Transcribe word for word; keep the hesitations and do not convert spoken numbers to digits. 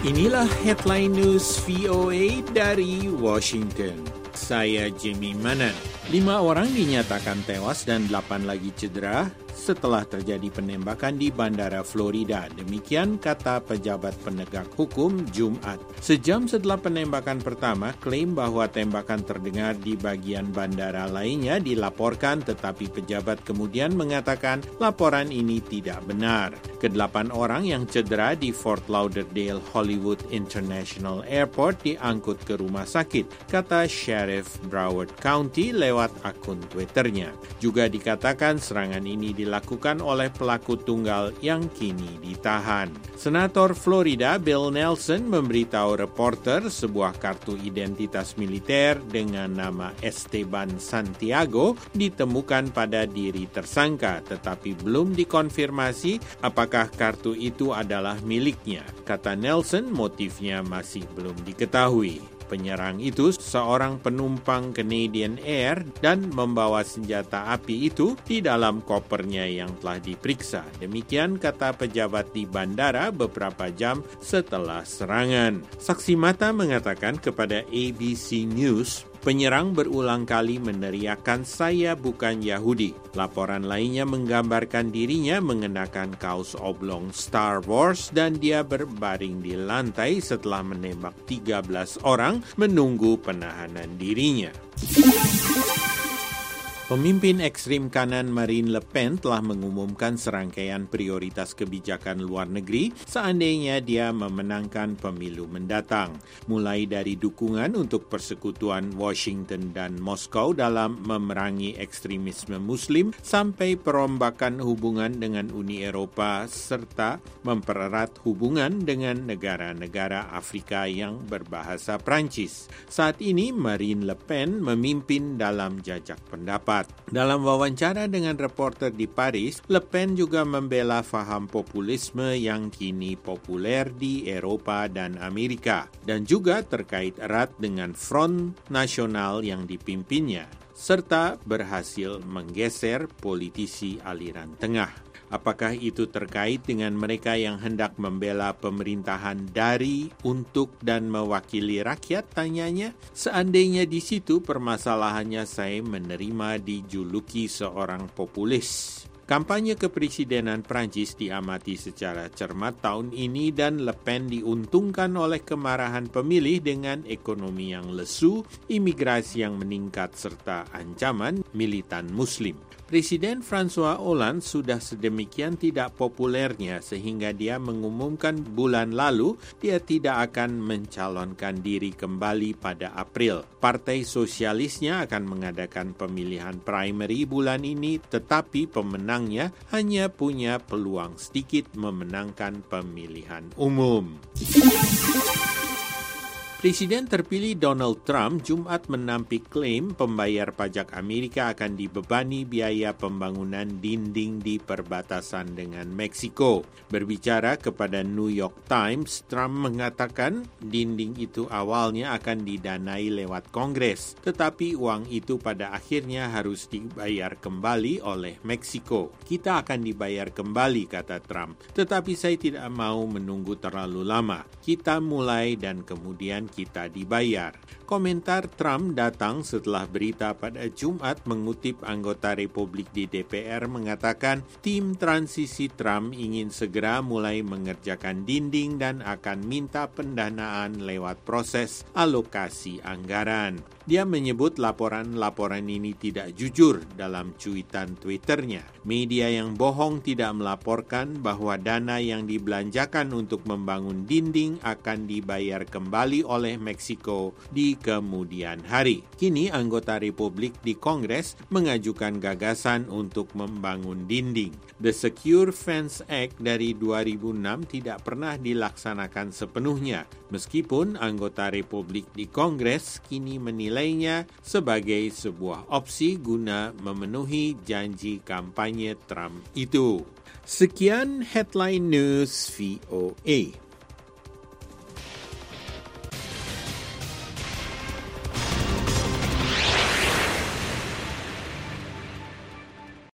Inilah headline news V O A dari Washington. Saya Jimmy Manan. Lima orang dinyatakan tewas dan delapan lagi cedera setelah terjadi penembakan di Bandara Florida. Demikian kata pejabat penegak hukum Jumat. Sejam setelah penembakan pertama, klaim bahwa tembakan terdengar di bagian bandara lainnya dilaporkan, tetapi pejabat kemudian mengatakan laporan ini tidak benar. Kedelapan orang yang cedera di Fort Lauderdale Hollywood International Airport diangkut ke rumah sakit, kata Sheriff Broward County lewat akun Twitternya. Juga dikatakan serangan ini dilakukan oleh pelaku tunggal yang kini ditahan. Senator Florida Bill Nelson memberitahu reporter sebuah kartu identitas militer dengan nama Esteban Santiago ditemukan pada diri tersangka, tetapi belum dikonfirmasi apakah kartu itu adalah miliknya. Kata Nelson, motifnya masih belum diketahui. Penyerang itu seorang penumpang Canadian Air dan membawa senjata api itu di dalam kopernya yang telah diperiksa. Demikian kata pejabat di bandara beberapa jam setelah serangan. Saksi mata mengatakan kepada A B C News, penyerang berulang kali meneriakkan saya bukan Yahudi. Laporan lainnya menggambarkan dirinya mengenakan kaos oblong Star Wars dan dia berbaring di lantai setelah menembak tiga belas orang menunggu penahanan dirinya. Pemimpin ekstrim kanan Marine Le Pen telah mengumumkan serangkaian prioritas kebijakan luar negeri seandainya dia memenangkan pemilu mendatang, mulai dari dukungan untuk persekutuan Washington dan Moskow dalam memerangi ekstremisme Muslim sampai perombakan hubungan dengan Uni Eropa serta mempererat hubungan dengan negara-negara Afrika yang berbahasa Prancis. Saat ini Marine Le Pen memimpin dalam jajak pendapat. Dalam wawancara dengan reporter di Paris, Le Pen juga membela faham populisme yang kini populer di Eropa dan Amerika, dan juga terkait erat dengan Front Nasional yang dipimpinnya, serta berhasil menggeser politisi aliran tengah. Apakah itu terkait dengan mereka yang hendak membela pemerintahan dari, untuk, dan mewakili rakyat, tanyanya? Seandainya di situ permasalahannya saya menerima dijuluki seorang populis. Kampanye kepresidenan Prancis diamati secara cermat tahun ini dan Le Pen diuntungkan oleh kemarahan pemilih dengan ekonomi yang lesu, imigrasi yang meningkat, serta ancaman militan Muslim. Presiden François Hollande sudah sedemikian tidak populernya sehingga dia mengumumkan bulan lalu dia tidak akan mencalonkan diri kembali pada April. Partai Sosialisnya akan mengadakan pemilihan primary bulan ini, tetapi pemenangnya hanya punya peluang sedikit memenangkan pemilihan umum. Presiden terpilih Donald Trump Jumat menampik klaim pembayar pajak Amerika akan dibebani biaya pembangunan dinding di perbatasan dengan Meksiko. Berbicara kepada New York Times, Trump mengatakan dinding itu awalnya akan didanai lewat Kongres, tetapi uang itu pada akhirnya harus dibayar kembali oleh Meksiko. Kita akan dibayar kembali, kata Trump, tetapi saya tidak mau menunggu terlalu lama. Kita mulai dan kemudian kita dibayar. Komentar Trump datang setelah berita pada Jumat mengutip anggota Republik di D P R mengatakan tim transisi Trump ingin segera mulai mengerjakan dinding dan akan minta pendanaan lewat proses alokasi anggaran. Dia menyebut laporan-laporan ini tidak jujur dalam cuitan Twitternya. Media yang bohong tidak melaporkan bahwa dana yang dibelanjakan untuk membangun dinding akan dibayar kembali oleh Meksiko di kemudian hari. Kini anggota Republik di Kongres mengajukan gagasan untuk membangun dinding. The Secure Fence Act dari dua ribu enam tidak pernah dilaksanakan sepenuhnya, meskipun anggota Republik di Kongres kini menilainya sebagai sebuah opsi guna memenuhi janji kampanye Trump itu. Sekian headline news V O A.